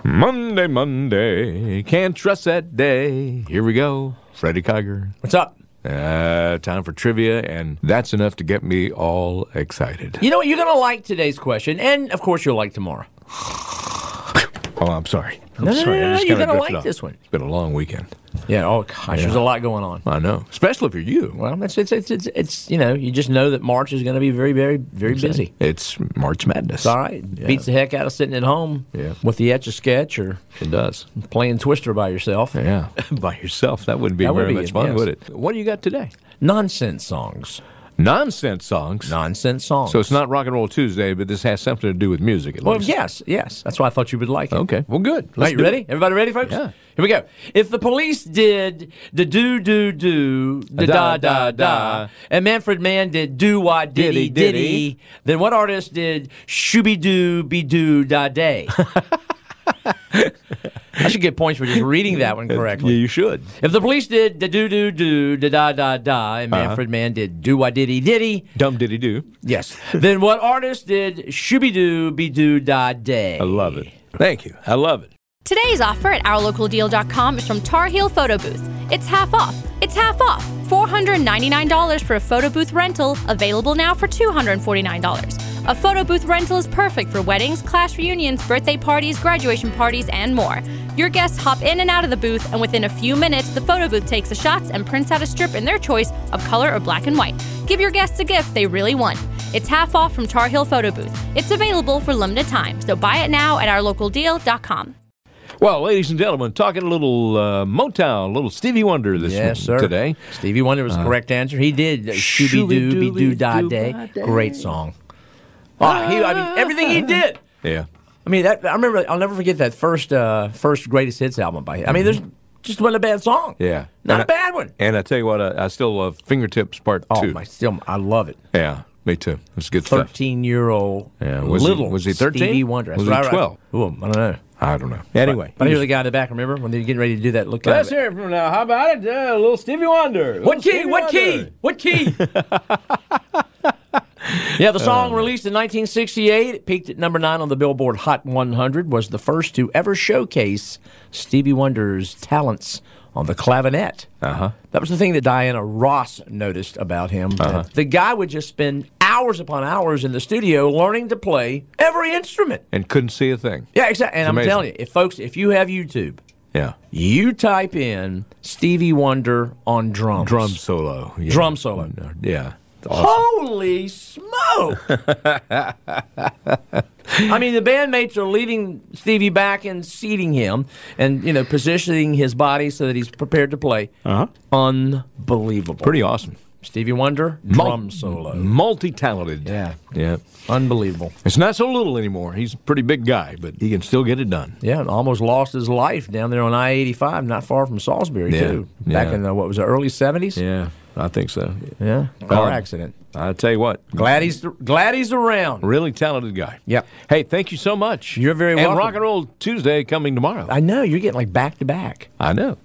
Monday, Monday, can't trust that day. Here we go, Freddie Kiger. What's up? Time for trivia, and that's enough to get me all excited. You know what? You're going to like today's question, and, of course, you'll like tomorrow. Oh, I'm sorry. No, you're going to like this one. It's been a long weekend. Yeah, oh, gosh, there's a lot going on. I know, especially for you. Well, it's you know, you just know that March is going to be very, very, very busy. It's March Madness. It's all right. Yeah. Beats the heck out of sitting at home with the Etch-a-Sketch or it does. Playing Twister by yourself. Yeah, by yourself. That wouldn't be very much fun, would it? What do you got today? Nonsense songs. Nonsense songs? Nonsense songs. So it's not Rock and Roll Tuesday, but this has something to do with music, at least. Yes. That's why I thought you would like it. Okay, well, good. Are you ready? Everybody ready, folks? Yeah. Here we go. If the Police did the do, the da, and Manfred Mann did do-wah diddy, then what artist did shooby-doo-be-doo-da-day? I should get points for just reading that one correctly. Yeah, you should. If the Police did the do, the da, and Manfred Mann did do-wah diddy, dumb diddy do. Yes. Then what artist did shooby-doo-be-doo-da-day? I love it. Thank you. I love it. Today's offer at OurLocalDeal.com is from Tar Heel Photo Booth. It's half off. It's half off. $499 for a photo booth rental, available now for $249. A photo booth rental is perfect for weddings, class reunions, birthday parties, graduation parties, and more. Your guests hop in and out of the booth, and within a few minutes, the photo booth takes the shots and prints out a strip in their choice of color or black and white. Give your guests a gift they really want. It's half off from Tar Heel Photo Booth. It's available for limited time, so buy it now at OurLocalDeal.com. Well, ladies and gentlemen, talking a little Motown, a little Stevie Wonder today. Stevie Wonder was the correct answer. He did Shooby-Doo-Be-Doo-Da-Day. Great song. Everything he did. Yeah. I mean, I remember. I'll never forget that first greatest hits album by him. I mean, there's just wasn't a bad song. Yeah, not a bad one. And I tell you what, I still love Fingertips Part 2. I love it. Yeah, me too. It's good stuff. 13-year-old. Yeah, was he 13? Stevie Wonder. Was he 12? I don't know. Anyway, but here's the guy in the back. Remember when they're getting ready to do that? Let's hear it from now. How about it? A little Stevie Wonder. What key? Yeah, the song released in 1968, it peaked at number 9 on the Billboard Hot 100, was the first to ever showcase Stevie Wonder's talents on the clavinet. That was the thing that Diana Ross noticed about him. The guy would just spend hours upon hours in the studio learning to play every instrument. And couldn't see a thing. Yeah, exactly. And I'm telling you, if you have YouTube, you type in Stevie Wonder on drums. Drum solo. Yeah. Drum solo. Yeah. Awesome. Holy smoke! I mean, the bandmates are leading Stevie back and seating him and, positioning his body so that he's prepared to play. Unbelievable. Pretty awesome. Stevie Wonder, drum solo. Multi-talented. Yeah. Unbelievable. It's not so little anymore. He's a pretty big guy, but he can still get it done. Yeah, and almost lost his life down there on I-85, not far from Salisbury, too. Back in the, early 70s? Yeah, I think so. Yeah, car accident. I'll tell you what. Glad he's around. Really talented guy. Yep. Hey, thank you so much. You're very welcome. And Rock and Roll Tuesday coming tomorrow. I know. You're getting like back to back. I know.